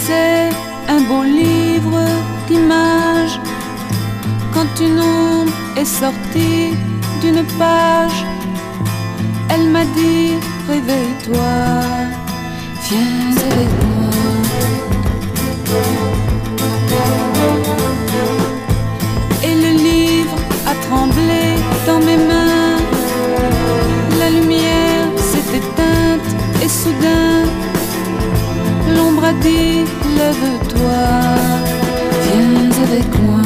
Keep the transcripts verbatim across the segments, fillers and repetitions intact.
lisais un beau livre d'images, quand une ombre est sortie d'une page, elle m'a dit réveille-toi, viens avec moi. Et le livre a tremblé dans mes mains, la lumière s'est éteinte et soudain l'ombre a dit lève-toi, viens avec moi.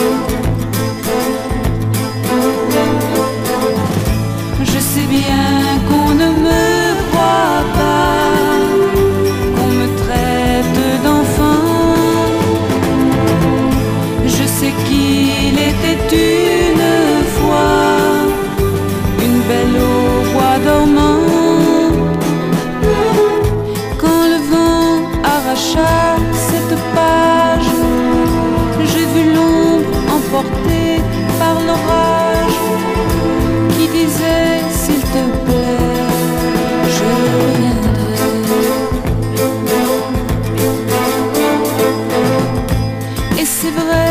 Je sais bien qu'on ne me croit pas, qu'on me traite d'enfant. Je sais qu'il était dur